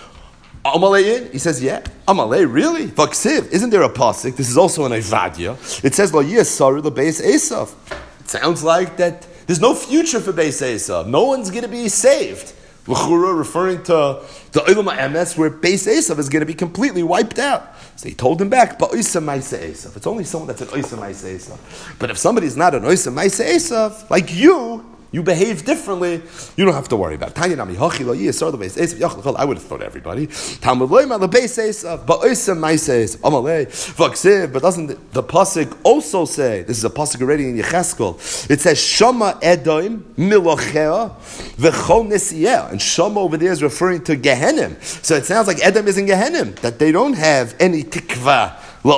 Amalei, he says, yeah. Amalei, really? Vaksiv, isn't there a pasuk? This is also an Evadia. It says, Lo yisaru l'beis Esav. It sounds like that there's no future for Beis Esav. No one's going to be saved. L'chura, referring to the Olam HaEmes, where Beis Esav is going to be completely wiped out. So he told him back, but Oisa Maisa Esav. It's only someone that's an Oisa Maisa Esav. But if somebody's not an Oisa Maisa Esav, like you behave differently, you don't have to worry about it. I would have thought everybody. But doesn't the pasuk also say, this is a pasuk already in Yecheskel, it says, Shama Edom Milochea V'chol Nesiyah. And Shama over there is referring to Gehenim. So it sounds like Edom is in Gehenim, that they don't have any tikva. He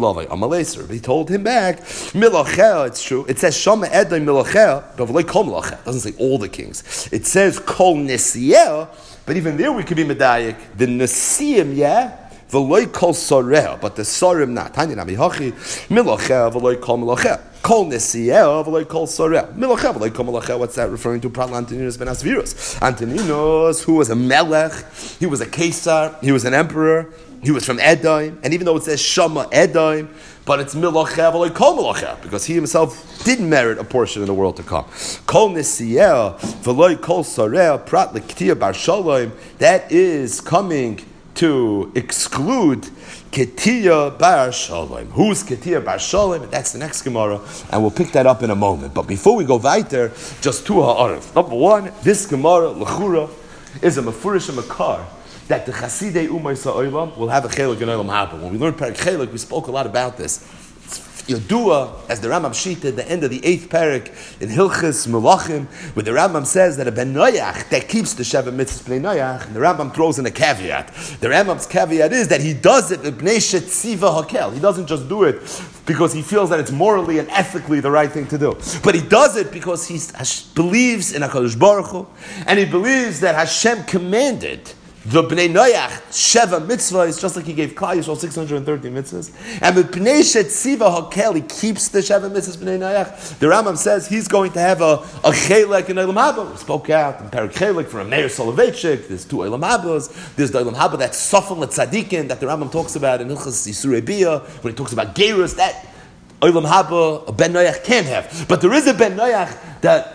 told him back, Milochea, it's true. It says Shama Edom Milochea, but it doesn't say all the kings. It says Kol Nesiyah, but even there we could be medayik. The Nesiyim, yeah, V'loi Kol Soreh, but the Sorim not. Tanya Nami Hachi, Milochea, V'loi Kol Milochea. Kol Nesiyah, V'loi Kol Soreh. Milochea, V'loi Kol Milochea, what's that referring to? Probably Antoninos ben Asvirus. Antoninos, who was a melech, he was a Caesar, he was an emperor, he was from Edom, and even though it says Shama Edom, but it's Milochea v'lo Kol Milochea, because he himself did merit a portion in the world to come. Kol Nesiyah v'lo Kol Soreh Prat L'Ktiya Bar Shalom, that is coming to exclude Ketiya Bar Shalom. Who's Ketiya Bar Shalom? That's the next Gemara, and we'll pick that up in a moment. But before we go weiter, just two ha'arif. Number one, this Gemara, L'chura, is a mefurish and makar, that the Chasidei Umay Sa'olam will have a chelik in Olam Haba. When we learned Perek Chelik, we spoke a lot about this. Yodua, as the Rambam Shita at the end of the 8th Perek in Hilchis Melachim, where the Rambam says that a Ben Noyach that keeps the Sheva Mitzvahs Bnei Noyach, and the Rambam throws in a caveat. The Rambam's caveat is that he does it Bnei Shetziva Hakel. He doesn't just do it because he feels that it's morally and ethically the right thing to do, but he does it because he believes in HaKadosh Baruch Hu, and he believes that Hashem commanded the Bnei Noyach Sheva mitzvah is just like he gave Klal Yisrael 613 mitzvahs. And with Bnei Shetziva Hakel, he keeps the Sheva mitzvahs Bnei Noyach. The Rambam says he's going to have a chelek in Olam Haba. We spoke out in Perek Chelek from Meir Soloveitchik. There's two Olam Habas. There's the Olam Haba that's Sofel Tzadikin that the Rambam talks about in Hilchas Yisurei Bia when he talks about Gerus. That Olam Haba a Ben Noyach can't have. But there is a Ben Noyach that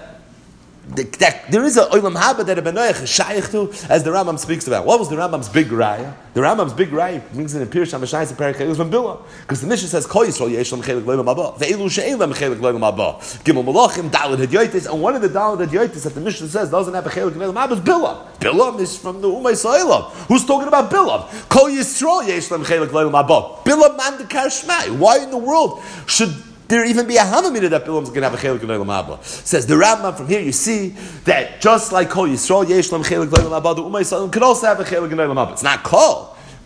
there is a Olam Haba that a Ben Noyach is shaykh to, as the Rambam speaks about. What was the Rambam's big raya? The Rambam's big raya brings in Pirush HaMashayis and Perek Chelek from Bilah, because the Mishnah says Kol Yisrael yesh lam chelek lo'olam haba ve'elu she'en lam chelek lo'olam haba. Gimel Malachim Daled Hadyotis, and one of the Daled Hadyotis that the Mishnah says doesn't have a chelek lo'olam haba is Bilah. Bilah is from the Umay Sa'olam. Who's talking about Bilah? Kol Yisrael yesh lam chelek lo'olam haba. Bilah man de Karshmai. Why in the world should there even be a Havamina that Bilam is going to have a Chelik in Olam Haba? Says the Rambam, from here you see that just like Kol Yisrael, Yesh Lam Chelik in Olam Haba, the Umay Salam could also have a Chelik in Olam Haba. It's not Kol,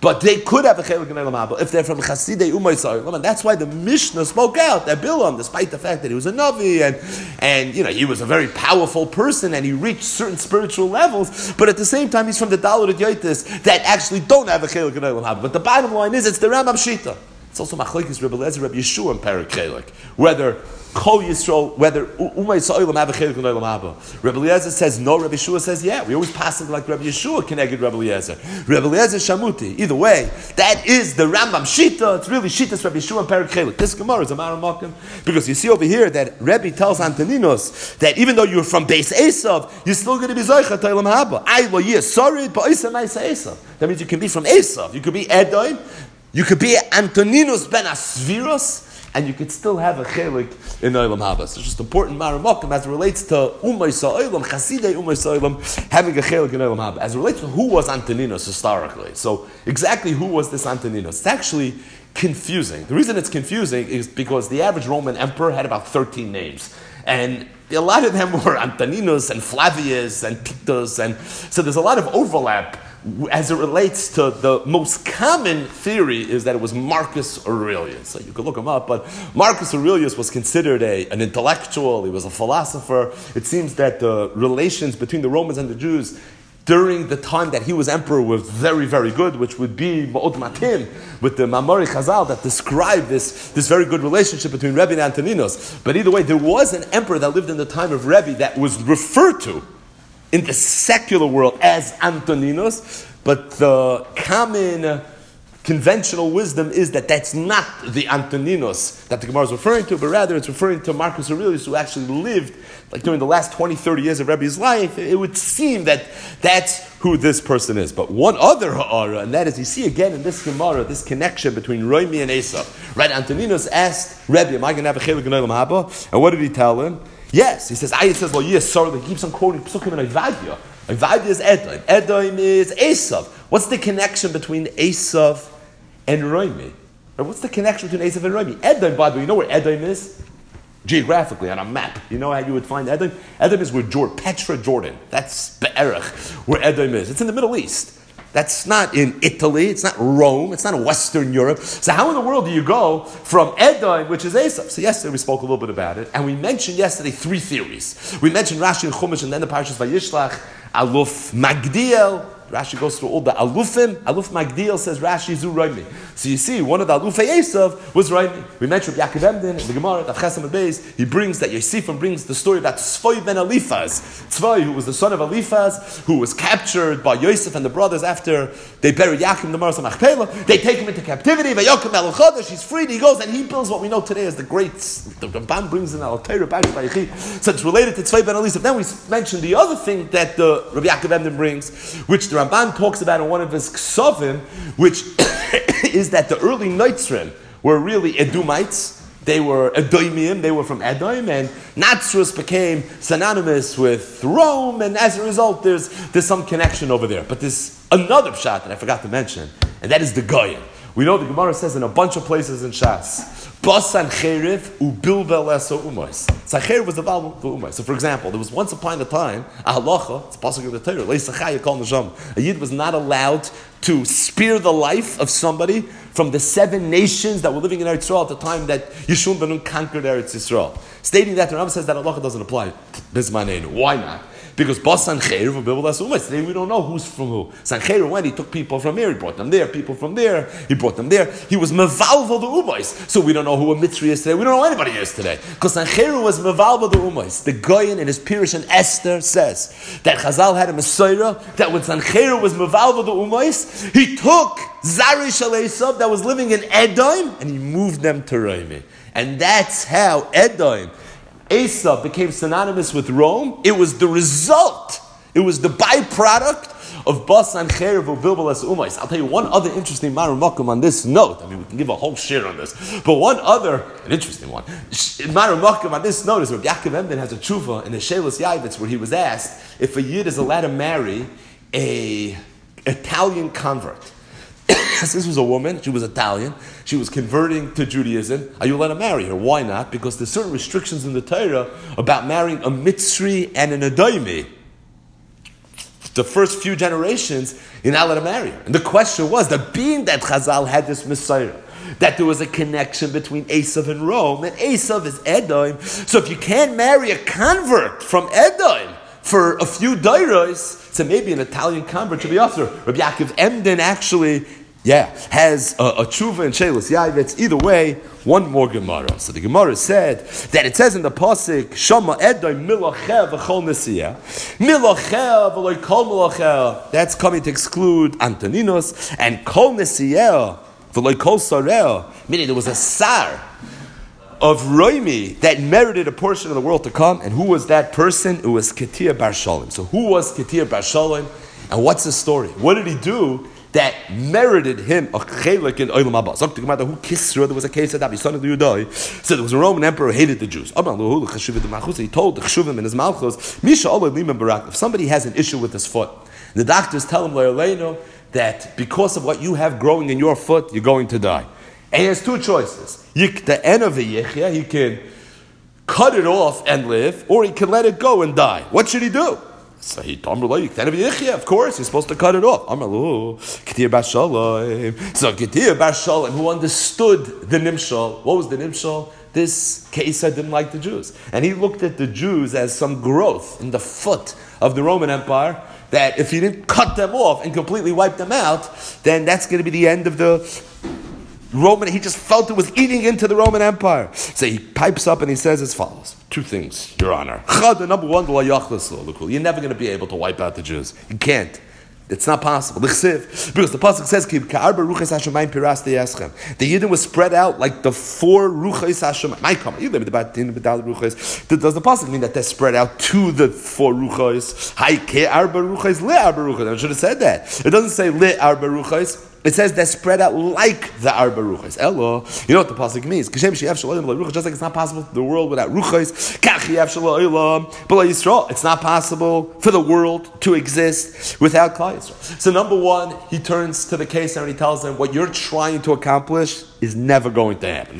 But they could have a chelik in Olam Haba if they're from Chasidei Umay Sa'olam, and that's why the Mishnah spoke out that Bilam, despite the fact that he was a Navi and he was a very powerful person and he reached certain spiritual levels, but at the same time he's from the Dalit Yotis that actually don't have a chelik in Olam Haba. But the bottom line is it's the Rambam Shita. It's also Machlokes Rebbe Eliezer, Rebbe Yeshua and Perek Chelik, whether Kol Yisrael, whether Umay Sa'olam have a chelik in Olam Haba. Rebbe Eliezer says no. Rebbe Yeshua says yeah. We always pass it like Rebbe Yeshua connected Rebbe Eliezer. Rebbe Eliezer Shamuti. Either way, that is the Rambam Shita. It's really Shitas Rebbe Yeshua and Perek Chelik. This Gemara is a Maramakim because you see over here that Rebbe tells Antoninos that even though you're from Beis Esav, you're still going to be Zoichat Olam Haba. I lo yisorid ba'isa ma'isa Esav. That means you can be from Esav. You could be Edom. You could be Antoninos ben Asviros, and you could still have a chelik in Olam Haba. So it's just important Maramakim as it relates to Umay Sa'olam, Chasidei Umay Sa'olam, having a chelik in Olam Haba. As it relates to who was Antoninos historically. So exactly who was this Antoninos? It's actually confusing. The reason it's confusing is because the average Roman emperor had about 13 names. And a lot of them were Antoninos and Flavius and Titus, and so there's a lot of overlap as it relates to the most common theory is that it was Marcus Aurelius. So you could look him up, but Marcus Aurelius was considered an intellectual, he was a philosopher. It seems that the relations between the Romans and the Jews during the time that he was emperor was very, very good, which would be Ma'od Matim with the Mamori Chazal that describe this very good relationship between Rebbe and Antoninos. But either way, there was an emperor that lived in the time of Rebbe that was referred to in the secular world as Antoninos, but the common conventional wisdom is that that's not the Antoninos that the Gemara is referring to, but rather it's referring to Marcus Aurelius, who actually lived like during the last 20, 30 years of Rebbe's life. It would seem that that's who this person is. But one other ha'ara, and that is, you see again in this Gemara, this connection between Roimi and Esav. Right, Antoninos asked Rebbe, am I going to have a chelik in Olam Haba? And what did he tell him? Yes. He says, well, yes, sorry. He keeps on quoting Psukim and Evadia. Evadia is Edom. Edom is Esav. What's the connection between Esav and Roimi? Or what's the connection between Esav and Roimi? Edom, by the way, you know where Edom is? Geographically, on a map. You know how you would find Edom? Edom is where Petra, Jordan. That's Be'erach, where Edom is. It's in the Middle East. That's not in Italy, it's not Rome, it's not in Western Europe. So how in the world do you go from Edom, which is Esav? So yesterday we spoke a little bit about it, and we mentioned yesterday 3 theories. We mentioned Rashi and Chumash, and then the Parashas Vayishlach, Aluf Magdiel. Rashi goes through all the Alufim. Aluf Magdiel says Rashi Zu Roimi. So you see, one of the Alufei Esav was Roimi. We mentioned Yaakov Emden in the Gemara, Tav Chesam Beis. He brings that Yosifim brings the story about Tzvoi ben Eliphaz. Tzvoi, who was the son of Eliphaz, who was captured by Yosef and the brothers after they buried Yaakov in the Maras Machpelah. They take him into captivity. Vayokim El Chodesh. He's freed. He goes and he builds what we know today as the great. The Ramban brings in Al Torah Baruch Vayechi. So it's related to Tzvoi ben Eliphaz. Then we mentioned the other thing that the Rabbi Yaakov Emden brings, which the Ramban talks about in one of his Ksavim, which is that the early Noitzrim were really Edomites. They were Edomim, they were from Edom, and Nazarus became synonymous with Rome, and as a result, there's some connection over there. But there's another pshat that I forgot to mention, and that is the Goyim. We know the Gemara says in a bunch of places in Shas, Basan Cheriv ubilvel eso umos. Sancheriv was the val of umos. So, for example, there was once upon a time a halacha. It's possible in the Torah. Leisachaya kol neshama. A yid was not allowed to spare the life of somebody from the 7 nations that were living in Eretz Yisrael at the time that Yeshua ben Nun conquered Eretz Yisrael. Stating that, the Rambam says that halacha doesn't apply. Bismaneinu. Why not? Because Bas Sancheriv ubilvel eso umos. Today we don't know who's from who. Sancheriv, when he took people from here, he brought them there. People from there, he brought them there. He was mevalvel the umos. So we don't know who a Mitzri is today. We don't know anybody is today. Because Sancheriv was mevalvel the umos. The Goyen in his Pirush and Esther says that Chazal had a Messiah that when Sancheriv was mevalvel the umos, he took Zari Shaleisab that was living in Edom and he moved them to Roimi. And that's how Edom, Esav became synonymous with Rome. It was the result. It was the byproduct of Bas and Cheriv ubilvel es umos. I'll tell you one other interesting Maramakum on this note. I mean, we can give a whole shir on this. But one other, an interesting one, Maramakum on this note is where Yaakov Emden has a tshuva in the Shelos Yavitz where he was asked if a yid is allowed to marry a Italian convert. This was a woman, she was Italian, she was converting to Judaism. Are you allowed to marry her? Why not? Because there's certain restrictions in the Torah about marrying a Mitzri and an Edomi. the first few generations, you're not allowed to marry her. And the question was that being that Chazal had this Messiah, that there was a connection between Esav and Rome, and Esav is Edom. So if you can't marry a convert from Edom for a few dairos, so maybe an Italian convert should be also. Rabbi Yaakov Emden actually, has a tshuva and sheilus yavetz. Either way, one more Gemara. So the Gemara said that it says in the pasuk, Shama Edom milachev v'chol nesiyah, milachev v'loy kol milachev. That's coming to exclude Antoninos, and kol nesiyah v'loy kol sareh, meaning there was a sar of Roimi that merited a portion of the world to come. And who was that person? It was Ketia Bar Shalom. So who was Ketia Bar Shalom? And what's the story? What did he do that merited him a chelik in Olam Haba? So who Kisra? There was a case of that son of the Yudai. So there was a Roman emperor who hated the Jews. He told the Cheshuvim in his Malchus, Misha Olam Liman Barak. If somebody has an issue with his foot, the doctors tell him Le'aleinu that because of what you have growing in your foot, you're going to die. And he has two choices. He can cut it off and live, or he can let it go and die. What should he do? So he told him, of course, you're supposed to cut it off. So Ketir Bar Shalom, who understood the Nimshal, what was the Nimshal? This Keisa didn't like the Jews. And he looked at the Jews as some growth in the foot of the Roman Empire, that if he didn't cut them off and completely wipe them out, then that's going to be the end of the Roman. He just felt it was eating into the Roman Empire. So he pipes up and he says as follows. Two things, Your Honor. Number one, you're never going to be able to wipe out the Jews. You can't. It's not possible. Because the pasuk says, the Yidden was spread out like the 4 ruchos hashemayim. Does the pasuk mean that they're spread out to the 4 ruchos? I should have said that. It doesn't say le arba ruchos. It says they're spread out like the Arba Ruchos. Elo, you know what the pasuk means? Just like it's not possible for the world without Ruchos, it's not possible for the world to exist without Klal Yisrael. So number one, he turns to the case and he tells them what you're trying to accomplish is never going to happen.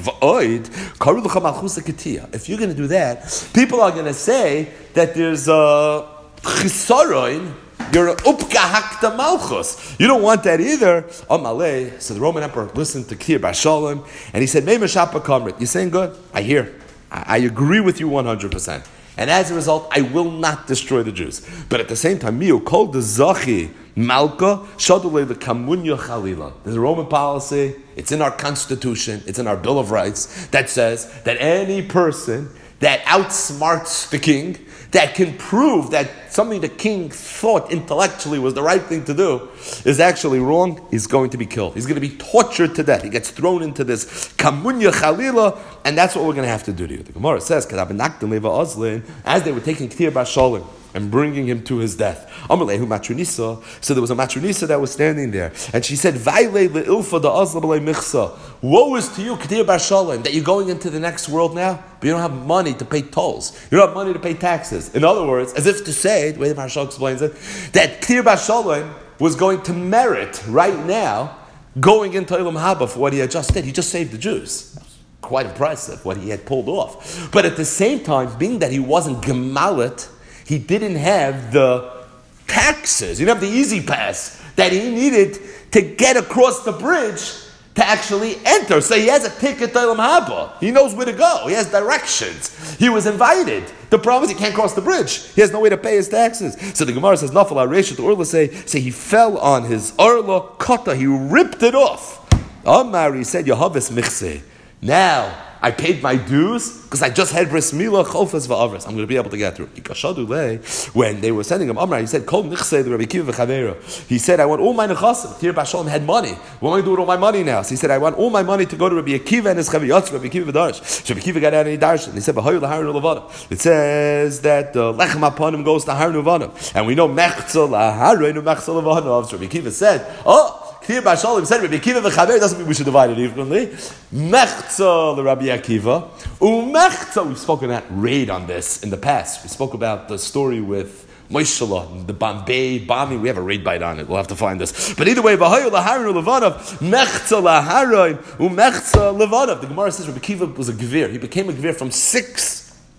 If you're going to do that, people are going to say that there's a chisaron. You're an upgehakta malchus. You don't want that either. Amalei. So the Roman emperor listened to Ketir Bar Shalom, and he said, Meimah Shapa Kamrit. You're saying good? I hear. I agree with you 100%. And as a result, I will not destroy the Jews. But at the same time, Miu Kol de Zachi Malka Shadulei the Kamunya Chalila. There's a Roman policy. It's in our constitution. It's in our Bill of Rights that says that any person that outsmarts the king, that can prove that something the king thought intellectually was the right thing to do is actually wrong, he's going to be killed. He's going to be tortured to death. He gets thrown into this kamunya chalila, and that's what we're going to have to do to you. The Gemara says, as they were taking Ketir Bar Shalom and bringing him to his death. So there was a matronisa that was standing there, and she said, woe is to you, Ketir Bar Shalom, that you're going into the next world now, but you don't have money to pay tolls. You don't have money to pay taxes. In other words, as if to say, the way the Marshal explains it, that Ketir Bar Shalom was going to merit right now going into Olam Haba for what he had just did. He just saved the Jews. Quite impressive what he had pulled off. But at the same time, being that he wasn't gemalit, he didn't have the taxes, he didn't have the easy pass that he needed to get across the bridge to actually enter. So he has a ticket to Olam Haba. He knows where to go. He has directions. He was invited. The problem is he can't cross the bridge. He has no way to pay his taxes. So the Gemara says, Nafal HaResha, the Urla say he fell on his Urla Kata. He ripped it off. Amar, he said, Yehavis Michse. Now, I paid my dues because I just had bris milah chofas va'avras. I'm going to be able to get through. When they were sending him Amar, he said, "Kol nichsei the Rabbi Akiva v'chaveira." He said, "I want all my nechasim." Ketir Bar Shalom had money. What am I doing with all my money now? So he said, "I want all my money to go to Rabbi Akiva and his chaviyot." Rabbi Akiva v'darsh. So Rabbi Akiva got out and he darshed. And he said, "V'hayu l'harnu levanav." It says that lechem upon him goes to harnu levanav, and we know mechzel laharnu mechzel levanav. So Rabbi Akiva said, "Oh." Ketir Bar Shalom said Rabbi Akiva v'chaver doesn't mean we should divide it evenly. Mechza the Rabbi Akiva, umechza. We've spoken about raid on this in the past. We spoke about the story with Moshe, the Bombay bombing. We have a raid bite on it. We'll have to find this. But either way, v'hayu laharon levanav, mechza laharon umechza levanav. The Gemara says Rabbi Akiva was a gevir. He became a gevir from 6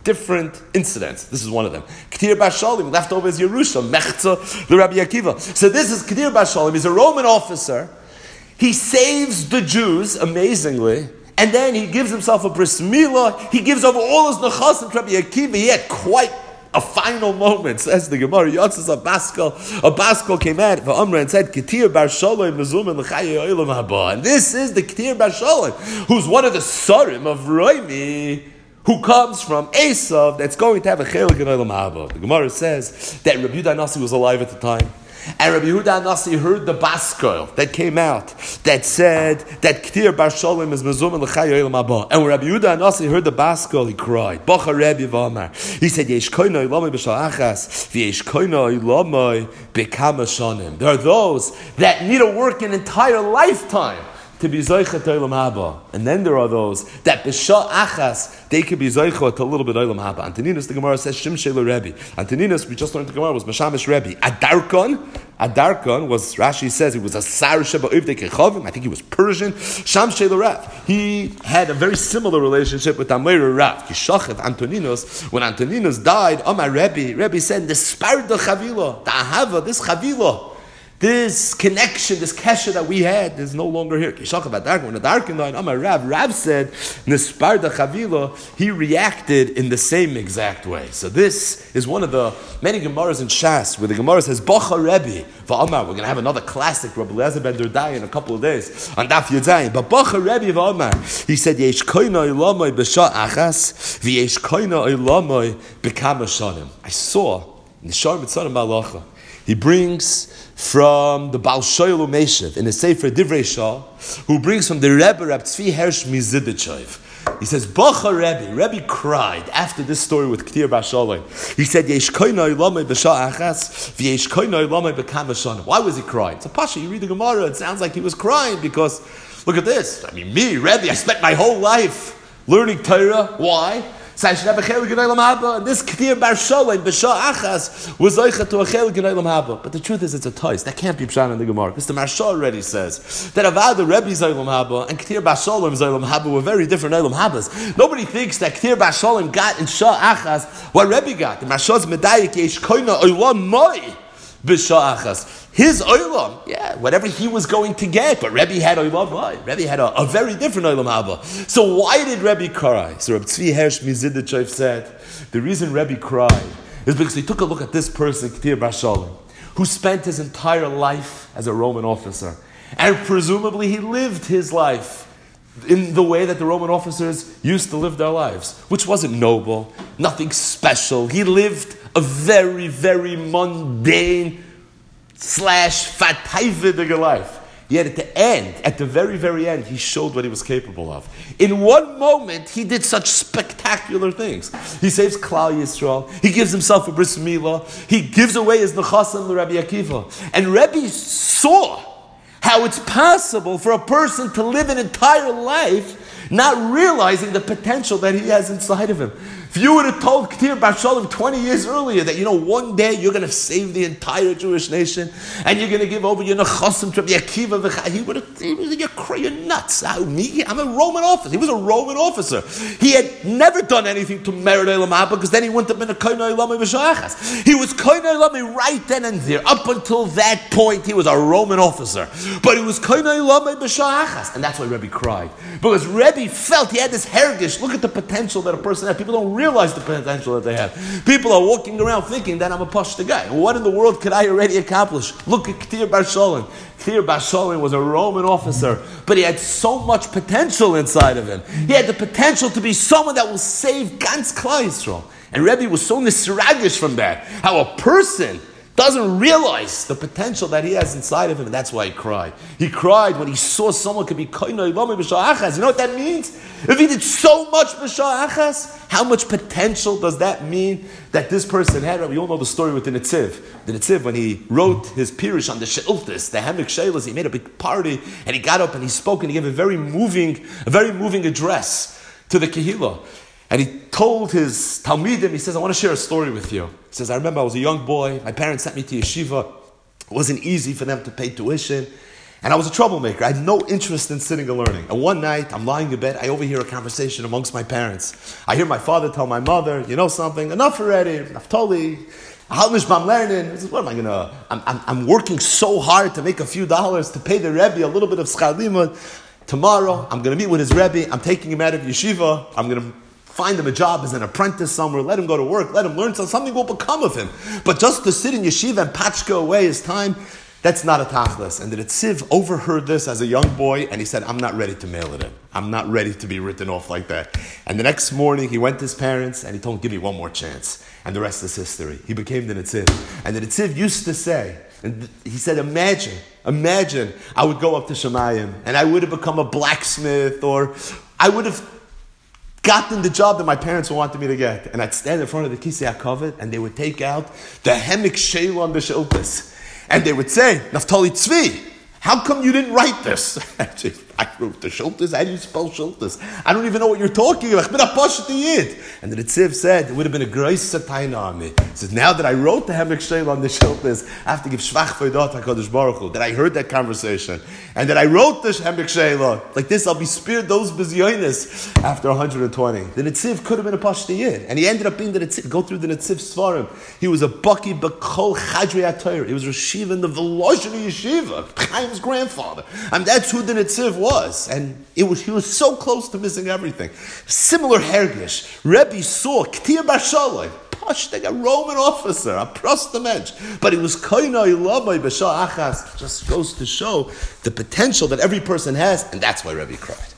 different incidents. This is one of them. Ketir Bar Shalom, left over as Yerusha, Mechza, the Rabbi Akiva. So this is Ketir Bar Shalom. He's a Roman officer. He saves the Jews, amazingly, and then he gives himself a bris milah. He gives over all his nechasim to Rabbi Akiva. He had quite a final moment, says the Gemara. Yotzes a Baskel came out for Amra and said, Ketir Bar Shalom mezumen l'chaye olam haba. And this is the Ketir Bar Shalom, who's one of the Sarim of Roimi, who comes from Esav, that's going to have a chelik in olam haba. The Gemara says that Rabbi Yehuda Nasi was alive at the time. And Rabbi Yehuda Nasi heard the Baskel that came out that said that Ketir Bar Shalom is mezumen l'chaye olam haba. And when Rabbi Yehuda Nasi heard the Baskel, he cried. Bacha Rebbe v'amar. He said, Yesh koinoi lamoi b'shah achas, v'yesh koinoi lamoi b'kama shanim. There are those that need to work an entire lifetime to be zoichet olam haba, and then there are those that b'shah achas they could be zoichet a little bit olam haba. Antoninus, the Gemara says Shimshei Rebbe. Antoninus, we just learned the Gemara, was Mashamish Rebbe. Adarkon was, Rashi says, he was a Sar Sheba Uvdei Kechavim. I think he was Persian. Shamshei Rav. He had a very similar relationship with Amir Rav. Yishachev Antoninus. When Antoninus died, Amar Rebbe said, the Spar de Chavila, the Ahava, this Chavila, this connection, this kesha that we had is no longer here. When the Darkin died, Amar Rav said, Nispar da Chavila, he reacted in the same exact way. So this is one of the many Gemaras in Shas, where the Gemara says, Bacha Rebbe, v'Amar, we're going to have another classic, Rabbi Eliezer ben Durdai, in a couple of days, on Daf Yudzayin. But Bacha Rebbe v'Amar, he said, Yesh koina ilamoi b'shah achas, v'yesh koina ilamoi b'kama shanim. I saw, in the Shar Mitzvah Malacha, he brings from the Baal Shoyel Umeshev in the Sefer Divrei Shah, who brings from the Rebbe Rab Tzvi Hersh Miziditchev. He says, Bacha Rebbe cried after this story with Ketir Bar Shalom. He said, Yesh koinoi lamoi b'shah achas, v'yesh koinoi lamoi b'kama shanim. Why was he crying? It's a pasha. You read the Gemara, it sounds like he was crying because, look at this. I mean, me, Rebbe, I spent my whole life learning Torah. Why? So I should have a chelik in olam haba. And this Ketir Bar Shalom b'shah achas was zoichet to a chelik in olam haba. But the truth is, it's a toys. That can't be pshan in the Gemara, because the Maharsha already says that Avad Rebbe's olam haba and Ketir Bar Shalom's olam haba were very different olam habas. Nobody thinks that Ketir Bar Shalom got in shah achas what Rebbe got. The Maharsha's medayik yesh koina olam moi b'shah achas. His olam, yeah, whatever he was going to get, but Rebbe had olam moi. Rebbe had a very different olam haba. So why did Rebbe cry? So Rabbi Tzvi Hersh Miziditchev said, the reason Rebbe cried is because he took a look at this person, Ketir Bar Shalom, who spent his entire life as a Roman officer. And presumably he lived his life in the way that the Roman officers used to live their lives, which wasn't noble, nothing special. He lived a very, very mundane / fatayvidige life. Yet at the end, at the very, very end, he showed what he was capable of. In one moment, he did such spectacular things. He saves Klal Yisrael. He gives himself a bris milah. He gives away his nechasim to Rabbi Akiva. And Rebbe saw how it's possible for a person to live an entire life not realizing the potential that he has inside of him. If you would have told Ketir Bar Shalom 20 years earlier that, one day you're going to save the entire Jewish nation and you're going to give over your nechasim to Rabbi Akiva, he would have said, you're nuts. Me? I'm a Roman officer. He was a Roman officer. He had never done anything to merit Olam Haba, because then he wouldn't have been a Koinoi Lami B'Shachas. He was Koinoi Lami right then and there. Up until that point, he was a Roman officer. But he was Koinoi Lami B'Shachas. And that's why Rebbe cried. Because Rebbe felt he had this hergish. Look at the potential that a person has. People don't realize the potential that they have. People are walking around thinking that I'm a pashta guy. What in the world could I already accomplish? Look at Ketir Bar Shalom. Ketir Bar Shalom was a Roman officer, but he had so much potential inside of him. He had the potential to be someone that will save Gans Klal Yisrael. And Rebbe was so nisragish from that. How a person doesn't realize the potential that he has inside of him, and that's why he cried. He cried when he saw someone could be koinoi lami b'shah achas. You know what that means? If he did so much b'shah achas, how much potential does that mean that this person had? We all know the story with the Netziv. The Netziv, when he wrote his pirush on the She'iltis, the Hamek Sheilas, he made a big party, and he got up and he spoke and he gave a very moving address to the Kehillah. And he told his Talmidim, he says, I want to share a story with you. He says, I remember I was a young boy. My parents sent me to yeshiva. It wasn't easy for them to pay tuition. And I was a troublemaker. I had no interest in sitting and learning. And one night, I'm lying in bed, I overhear a conversation amongst my parents. I hear my father tell my mother, you know something, enough already, Naftali, I'm learning. What am I going to... I'm working so hard to make a few dollars to pay the Rebbe a little bit of schar limud. Tomorrow, I'm going to meet with his Rebbe. I'm taking him out of yeshiva. I'm going to find him a job as an apprentice somewhere. Let him go to work. Let him learn something will become of him. But just to sit in yeshiva and patchka away his time, that's not a tachlis. And the Netziv overheard this as a young boy, and he said, I'm not ready to mail it in. I'm not ready to be written off like that. And the next morning, he went to his parents, and he told them, give me one more chance. And the rest is history. He became the Netziv. And the Netziv used to say, and he said, imagine, I would go up to Shemayim, and I would have become a blacksmith, or I would have gotten the job that my parents wanted me to get. And I'd stand in front of the Kisei HaKavod, and they would take out the Hemek Sheila on the Shiltas. And they would say, Naftali Tzvi, how come you didn't write this? I wrote the Shultas. How do you spell Shultas? I don't even know what you're talking about. And the Netziv said, it would have been a great satayna on me. He says, now that I wrote the Hemek Sheila on the Shultas, I have to give Shvach V'Yodot HaKadosh Baruch Hu, that I heard that conversation, and that I wrote the Hemek Sheila. Like this, I'll be spared those bizyonis after 120. The Netziv could have been a Pashto Yid, and he ended up being the Netziv. Go through the Netziv Svarim. He was a Baki B'Kol Chadrei HaTorah. He was Rosh Yeshiva in the Volozhiny Yeshiva, Chaim's grandfather. And that's who the Netziv was. And he was so close to missing everything. Similar hergish. Rebbe saw K'tir Bashalai, a Roman officer, a prostomensch, but he was koinai lamai b'shah achas. Just goes to show the potential that every person has, and that's why Rebbe cried.